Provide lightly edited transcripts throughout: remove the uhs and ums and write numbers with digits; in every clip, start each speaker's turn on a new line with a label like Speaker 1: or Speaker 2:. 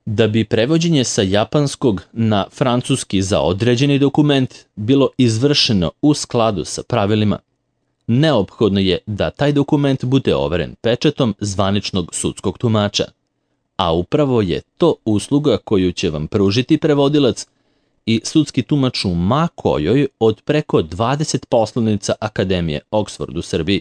Speaker 1: Da bi prevođenje sa japanskog na francuski za određeni dokument bilo izvršeno u skladu sa pravilima, neophodno je da taj dokument bude overen pečatom zvaničnog sudskog tumača, a upravo je to usluga koju će vam pružiti prevodilac i sudski tumač u ma kojoj od preko 20 poslovnica Akademije Oxford u Srbiji.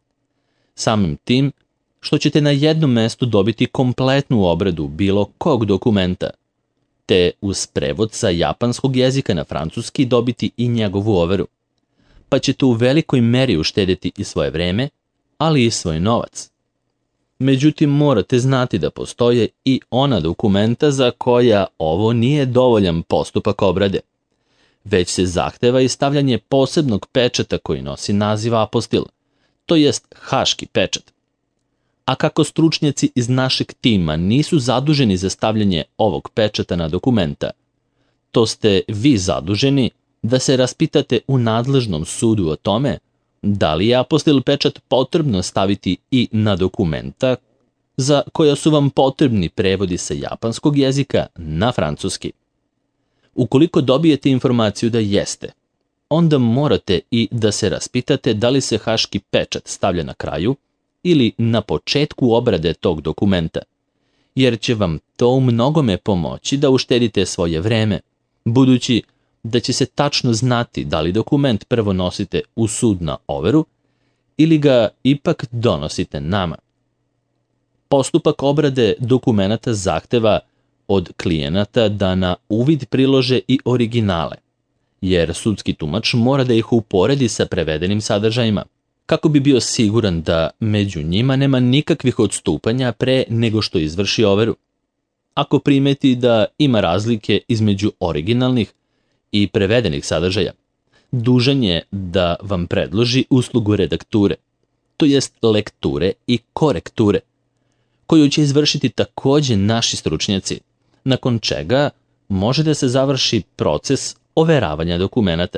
Speaker 1: Samim tim što ćete na jednom mestu dobiti kompletnu obradu bilo kog dokumenta, te uz prevod sa japanskog jezika na francuski dobiti i njegovu overu, pa ćete u velikoj meri uštedjeti i svoje vreme, ali i svoj novac. Međutim, morate znati da postoje i ona dokumenta za koja ovo nije dovoljan postupak obrade, već se zahteva i stavljanje posebnog pečata koji nosi naziv apostil, to jest haški pečat. A kako stručnjaci iz našeg tima nisu zaduženi za stavljanje ovog pečata na dokumenta, to ste vi zaduženi da se raspitate u nadležnom sudu o tome da li je apostil pečat potrebno staviti i na dokumenta za koja su vam potrebni prevodi sa japanskog jezika na francuski. Ukoliko dobijete informaciju da jeste, onda morate i da se raspitate da li se haški pečat stavlja na kraju ili na početku obrade tog dokumenta, jer će vam to u mnogome pomoći da uštedite svoje vreme, budući da će se tačno znati da li dokument prvo nosite u sud na overu ili ga ipak donosite nama. Postupak obrade dokumenata zahteva od klijenata da na uvid prilože i originale, jer sudski tumač mora da ih uporedi sa prevedenim sadržajima, kako bi bio siguran da među njima nema nikakvih odstupanja pre nego što izvrši overu. Ako primeti da ima razlike između originalnih i prevedenih sadržaja, dužan je da vam predloži uslugu redakture, to jest lekture i korekture, koju će izvršiti takođe naši stručnjaci, nakon čega može da se završi proces overavanja dokumenata.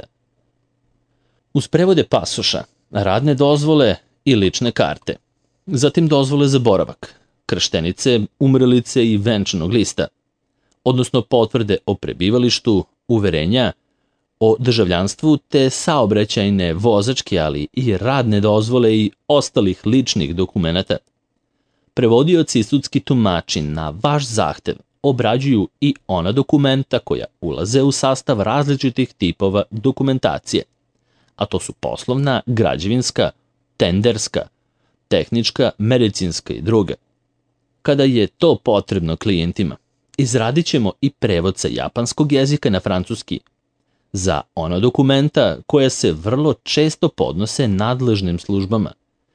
Speaker 1: Uz prevode pasoša, radne dozvole i lične karte, zatim dozvole za boravak, krštenice, umrlice i venčanog lista, odnosno potvrde o prebivalištu, uverenja o državljanstvu te saobraćajne, vozačke, ali i radne dozvole i ostalih ličnih dokumenata. Prevodioci i sudski tumači na vaš zahtev obrađuju i ona dokumenta koja ulaze u sastav različitih tipova dokumentacije, a to su poslovna, građevinska, tenderska, tehnička, medicinska i druga. Kada je to potrebno klijentima, izradit ćemo i prevod sa japanskog jezika na francuski za ona dokumenta koja se vrlo često podnose nadležnim službama,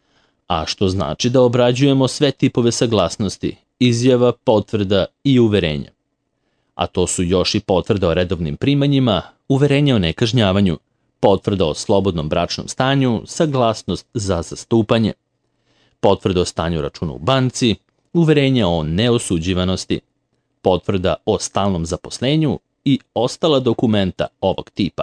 Speaker 1: a što znači da obrađujemo sve tipove saglasnosti, izjava, potvrda i uverenja. A to su još i potvrda o redovnim primanjima, uverenja o nekažnjavanju, potvrda o slobodnom bračnom stanju, saglasnost za zastupanje, potvrda o stanju računa u banci, uverenja o neosuđivanosti, potvrda o stalnom zaposlenju i ostala dokumenta ovog tipa.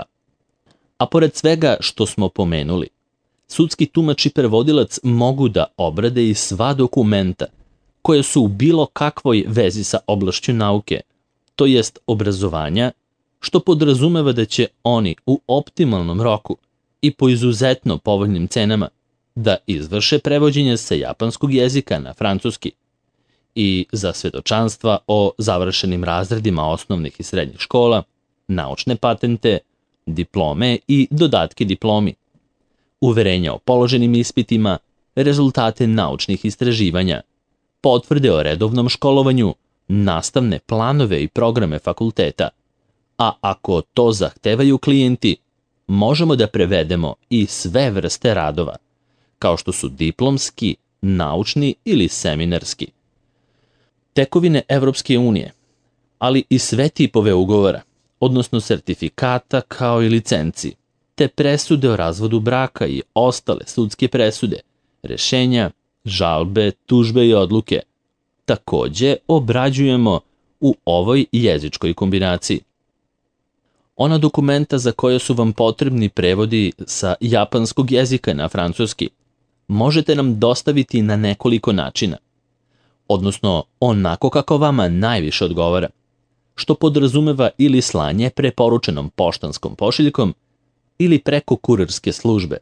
Speaker 1: A pored svega što smo pomenuli, sudski tumač i prevodilac mogu da obrade i sva dokumenta koje su u bilo kakvoj vezi sa oblašću nauke, to jest obrazovanja, što podrazumeva da će oni u optimalnom roku i po izuzetno povoljnim cenama da izvrše prevođenje sa japanskog jezika na francuski i za svedočanstva o završenim razredima osnovnih i srednjih škola, naučne patente, diplome i dodatke diplomi, uverenja o položenim ispitima, rezultate naučnih istraživanja, potvrde o redovnom školovanju, nastavne planove i programe fakulteta, a ako to zahtevaju klijenti, možemo da prevedemo i sve vrste radova, kao što su diplomski, naučni ili seminarski. Tekovine Evropske unije, ali i sve tipove ugovora, odnosno sertifikata kao i licenci, te presude o razvodu braka i ostale sudske presude, rešenja, žalbe, tužbe i odluke, takođe obrađujemo u ovoj jezičkoj kombinaciji. Ona dokumenta za koje su vam potrebni prevodi sa japanskog jezika na francuski možete nam dostaviti na nekoliko načina. odnosno onako kako vama najviše odgovara, što podrazumeva ili slanje preporučenom poštanskom pošiljkom ili preko kurirske službe.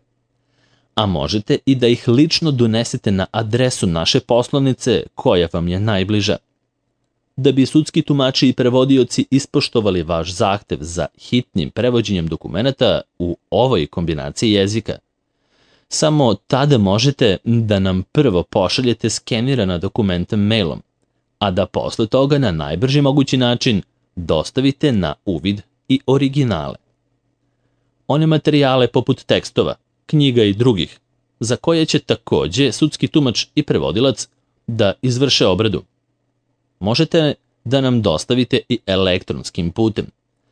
Speaker 1: A možete i da ih lično donesete na adresu naše poslovnice koja vam je najbliža. Da bi sudski tumači i prevodioci ispoštovali vaš zahtev za hitnim prevođenjem dokumenata u ovoj kombinaciji jezika, samo tada možete da nam prvo pošaljete skenirana dokumenta mailom, a da posle toga na najbrži mogući način dostavite na uvid i originale. One materijale poput tekstova, knjiga i drugih, za koje će takođe sudski tumač i prevodilac da izvrše obradu. Možete da nam dostavite i elektronskim putem,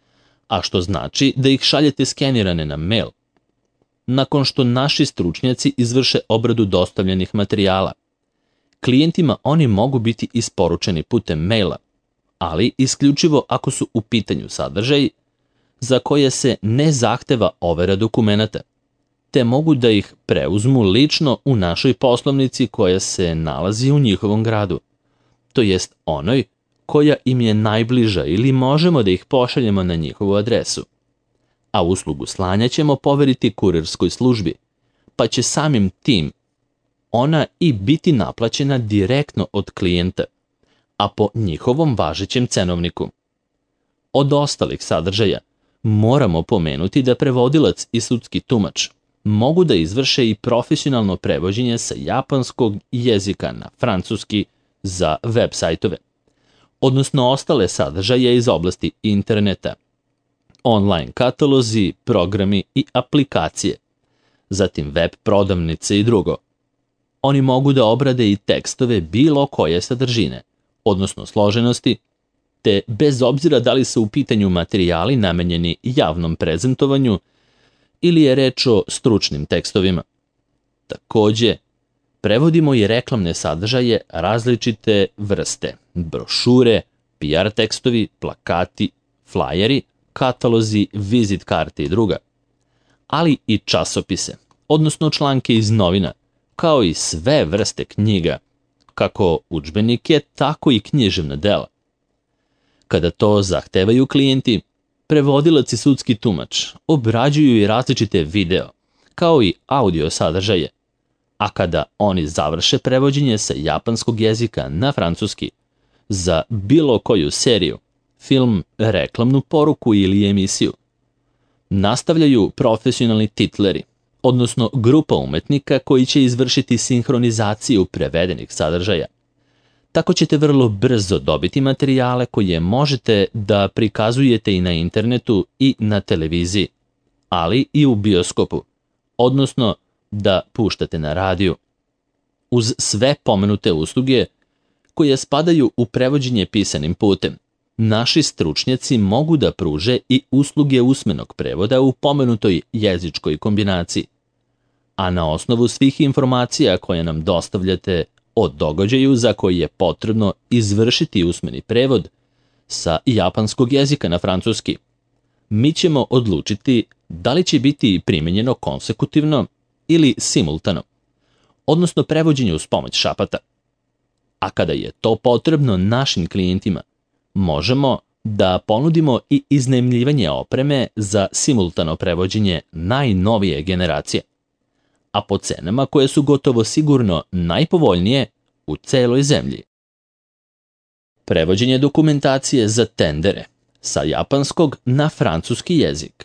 Speaker 1: a što znači da ih šaljete skenirane na mail. Nakon što naši stručnjaci izvrše obradu dostavljenih materijala, klijentima oni mogu biti isporučeni putem maila, ali isključivo ako su u pitanju sadržaji za koje se ne zahteva overa dokumenata, te mogu da ih preuzmu lično u našoj poslovnici koja se nalazi u njihovom gradu, to jest onoj koja im je najbliža ili možemo da ih pošaljemo na njihovu adresu. A uslugu slanja ćemo poveriti kurirskoj službi, pa će samim tim ona i biti naplaćena direktno od klijenta, a po njihovom važećem cenovniku. Od ostalih sadržaja moramo pomenuti da prevodilac i sudski tumač mogu da izvrše i profesionalno prevođenje sa japanskog jezika na francuski za web sajtove, odnosno ostale sadržaje iz oblasti interneta, online katalozi, programi i aplikacije, zatim web prodavnice i drugo. Oni mogu da obrade i tekstove bilo koje sadržine, odnosno složenosti, te bez obzira da li su u pitanju materijali namenjeni javnom prezentovanju ili je reč o stručnim tekstovima. Takođe, prevodimo i reklamne sadržaje različite vrste, brošure, PR tekstovi, plakati, flajeri, katalozi, vizit karte i druga, ali i časopise, odnosno članke iz novina, kao i sve vrste knjiga, kako udžbenike, tako i književna dela. Kada to zahtevaju klijenti, prevodilac i sudski tumač obrađuju i različite video, kao i audio sadržaje, a kada oni završe prevođenje sa japanskog jezika na francuski za bilo koju seriju, film, reklamnu poruku ili emisiju, nastavljaju profesionalni titleri, odnosno grupa umetnika koji će izvršiti sinhronizaciju prevedenih sadržaja. Tako ćete vrlo brzo dobiti materijale koje možete da prikazujete i na internetu i na televiziji, ali i u bioskopu, odnosno da puštate na radiju. Uz sve pomenute usluge koje spadaju u prevođenje pisanim putem, naši stručnjaci mogu da pruže i usluge usmenog prevoda u pomenutoj jezičkoj kombinaciji, a na osnovu svih informacija koje nam dostavljate o događaju za koji je potrebno izvršiti usmeni prevod sa japanskog jezika na francuski, mi ćemo odlučiti da li će biti primenjeno konsekutivno ili simultano, odnosno prevođenje uz pomoć šapata. A kada je to potrebno našim klijentima, možemo da ponudimo i iznajmljivanje opreme za simultano prevođenje najnovije generacije, a po cenama koje su gotovo sigurno najpovoljnije u celoj zemlji. Prevođenje dokumentacije za tendere sa japanskog na francuski jezik.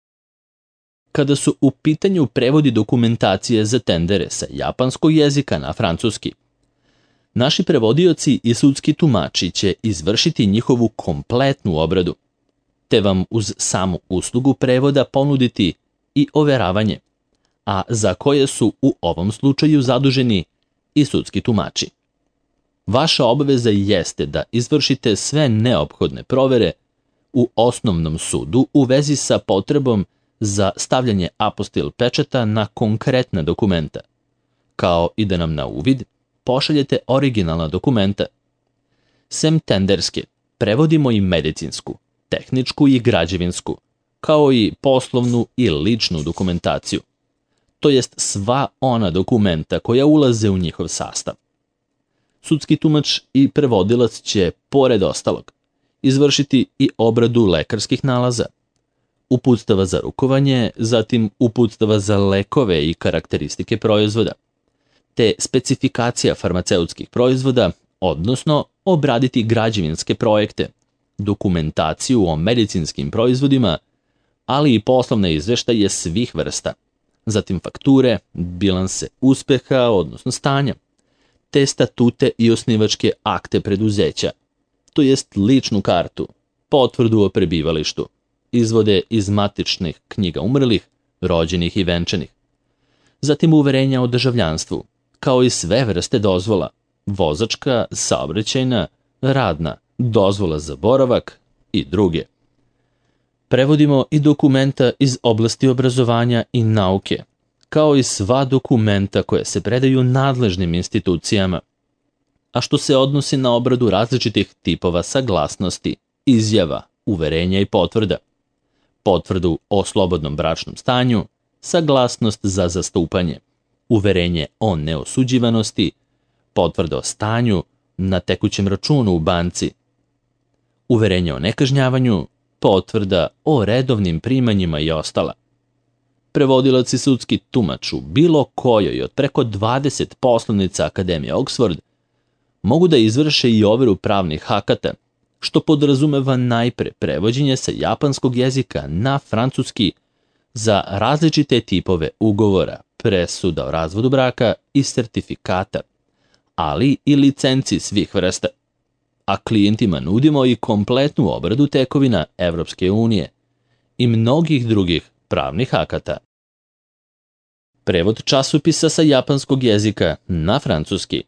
Speaker 1: Kada su u pitanju prevodi dokumentacije za tendere sa japanskog jezika na francuski, naši prevodioci i sudski tumači će izvršiti njihovu kompletnu obradu, te vam uz samu uslugu prevoda ponuditi i overavanje, a za koje su u ovom slučaju zaduženi i sudski tumači. Vaša obaveza jeste da izvršite sve neophodne provere u osnovnom sudu u vezi sa potrebom za stavljanje apostil pečata na konkretna dokumenta, kao i da nam na uvid pošaljete originalna dokumenta. Sem tenderske, prevodimo i medicinsku, tehničku i građevinsku, kao i poslovnu i ličnu dokumentaciju, to jest sva ona dokumenta koja ulaze u njihov sastav. Sudski tumač i prevodilac će, pored ostalog, izvršiti i obradu lekarskih nalaza, uputstava za rukovanje, zatim uputstava za lekove i karakteristike proizvoda, te specifikacija farmaceutskih proizvoda, odnosno obraditi građevinske projekte, dokumentaciju o medicinskim proizvodima, ali i poslovne izveštaje svih vrsta, zatim fakture, bilanse uspeha, odnosno stanja, te statute i osnivačke akte preduzeća, to jest ličnu kartu, potvrdu o prebivalištu, izvode iz matičnih knjiga umrlih, rođenih i venčanih, zatim uverenja o državljanstvu, kao i sve vrste dozvola, vozačka, saobraćajna, radna, dozvola za boravak i druge. Prevodimo i dokumenta iz oblasti obrazovanja i nauke, kao i sva dokumenta koje se predaju nadležnim institucijama, a što se odnosi na obradu različitih tipova saglasnosti, izjava, uverenja i potvrda, potvrdu o slobodnom bračnom stanju, saglasnost za zastupanje, uverenje o neosuđivanosti, potvrda o stanju na tekućem računu u banci, uverenje o nekažnjavanju, potvrda o redovnim primanjima i ostala. Prevodilac i sudski tumač u bilo kojoj od preko 20 poslovnica Akademije Oxford mogu da izvrše i overu pravnih akata, što podrazumeva najpre prevođenje sa japanskog jezika na francuski za različite tipove ugovora, presuda o razvodu braka i sertifikata, ali i licenci svih vrsta. A klijentima nudimo i kompletnu obradu tekovina Evropske unije i mnogih drugih pravnih akata. Prevod časopisa sa japanskog jezika na francuski.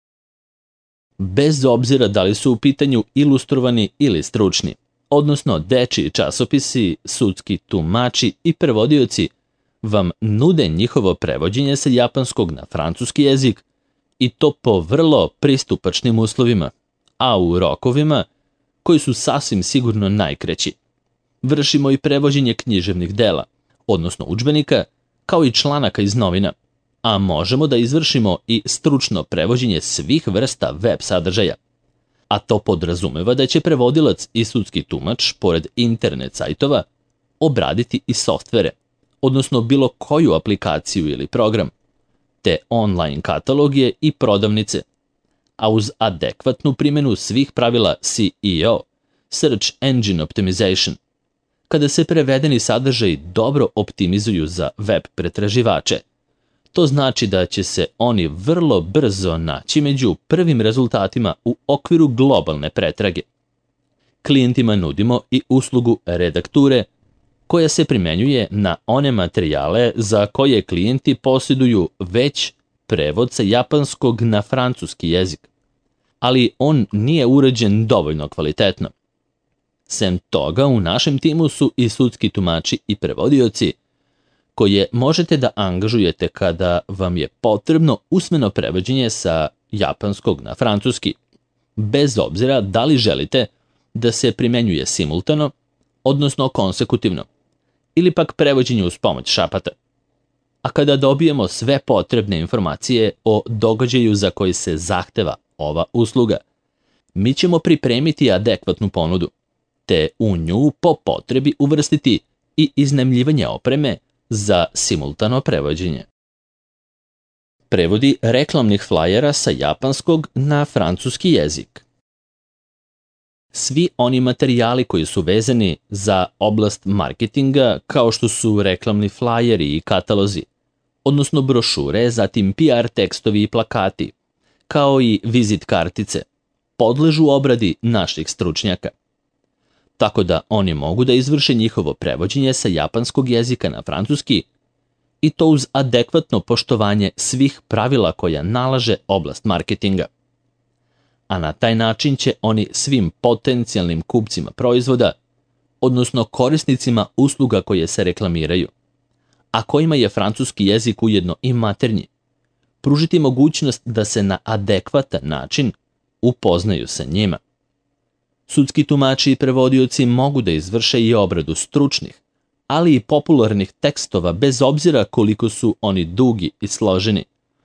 Speaker 1: Bez obzira da li su u pitanju ilustrovani ili stručni, odnosno dečiji časopisi, sudski tumači i prevodioci vam nude njihovo prevođenje sa japanskog na francuski jezik i to po vrlo pristupačnim uslovima, a u rokovima koji su sasvim sigurno najkraći. Vršimo i prevođenje književnih dela, odnosno udžbenika, kao i članaka iz novina, a možemo da izvršimo i stručno prevođenje svih vrsta web sadržaja. A to podrazumeva da će prevodilac i sudski tumač, pored internet sajtova, obraditi i softvere, odnosno bilo koju aplikaciju ili program, te online kataloge i prodavnice, a uz adekvatnu primjenu svih pravila SEO, Search Engine Optimization, kada se prevedeni sadržaji dobro optimizuju za web pretraživače. To znači da će se oni vrlo brzo naći među prvim rezultatima u okviru globalne pretrage. Klijentima nudimo i uslugu redakture, koja se primenjuje na one materijale za koje klijenti posjeduju već prevod sa japanskog na francuski jezik, ali on nije urađen dovoljno kvalitetno. Sem toga, u našem timu su i sudski tumači i prevodioci, koje možete da angažujete kada vam je potrebno usmeno prevođenje sa japanskog na francuski, bez obzira da li želite da se primenjuje simultano, odnosno konsekutivno, ili pak prevođenje uz pomoć šapata. A kada dobijemo sve potrebne informacije o događaju za koji se zahteva ova usluga, mi ćemo pripremiti adekvatnu ponudu, te u nju po potrebi uvrstiti i iznajmljivanje opreme za simultano prevođenje. Prevodi reklamnih flajera sa japanskog na francuski jezik. Svi oni materijali koji su vezani za oblast marketinga, kao što su reklamni flajeri i katalozi, odnosno brošure, zatim PR tekstovi i plakati, kao i vizit kartice, podležu obradi naših stručnjaka. Tako da oni mogu da izvrše njihovo prevođenje sa japanskog jezika na francuski i to uz adekvatno poštovanje svih pravila koja nalaže oblast marketinga. A na taj način će oni svim potencijalnim kupcima proizvoda, odnosno korisnicima usluga koje se reklamiraju, a kojima je francuski jezik ujedno i maternji, pružiti mogućnost da se na adekvatan način upoznaju sa njima. Sudski tumači i prevodioci mogu da izvrše i obradu stručnih, ali i popularnih tekstova bez obzira koliko su oni dugi i složeni,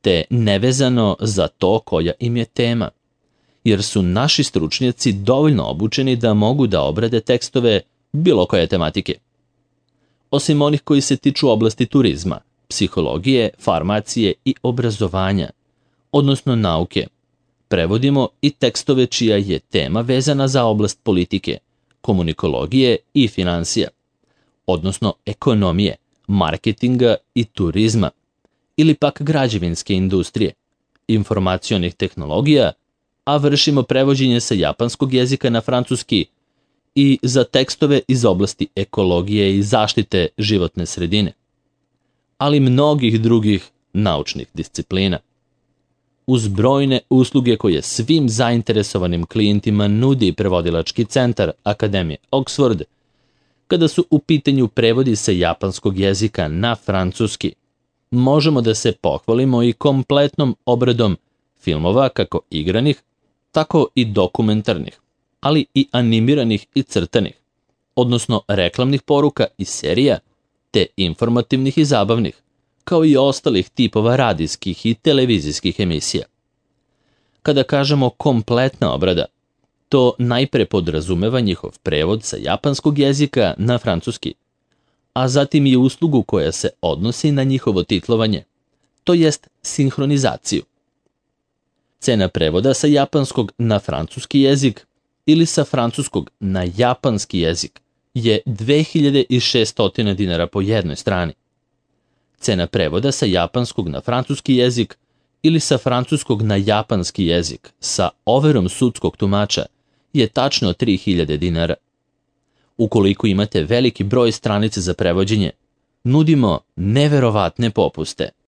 Speaker 1: te nevezano za to koja im je tema, jer su naši stručnjaci dovoljno obučeni da mogu da obrade tekstove bilo koje tematike. Osim onih koji se tiču oblasti turizma, psihologije, farmacije i obrazovanja, odnosno nauke, prevodimo i tekstove čija je tema vezana za oblast politike, komunikologije i finansija, odnosno ekonomije, marketinga i turizma, ili pak građevinske industrije, informacionih tehnologija, a vršimo prevođenje sa japanskog jezika na francuski i za tekstove iz oblasti ekologije i zaštite životne sredine, ali mnogih drugih naučnih disciplina. Uz brojne usluge koje svim zainteresovanim klijentima nudi prevodilački centar Akademije Oxford, kada su u pitanju prevodi sa japanskog jezika na francuski, možemo da se pohvalimo i kompletnom obradom filmova kako igranih, tako i dokumentarnih, ali i animiranih i crtanih, odnosno reklamnih poruka i serija, te informativnih i zabavnih, kao i ostalih tipova radijskih i televizijskih emisija. Kada kažemo kompletna obrada, to najpre podrazumeva njihov prevod sa japanskog jezika na francuski, a zatim i uslugu koja se odnosi na njihovo titlovanje, to jest sinhronizaciju. Cena prevoda sa japanskog na francuski jezik ili sa francuskog na japanski jezik je 2600 dinara po jednoj strani. Cena prevoda sa japanskog na francuski jezik ili sa francuskog na japanski jezik sa overom sudskog tumača je tačno 3000 dinara. Ukoliko imate veliki broj stranica za prevođenje, nudimo neverovatne popuste.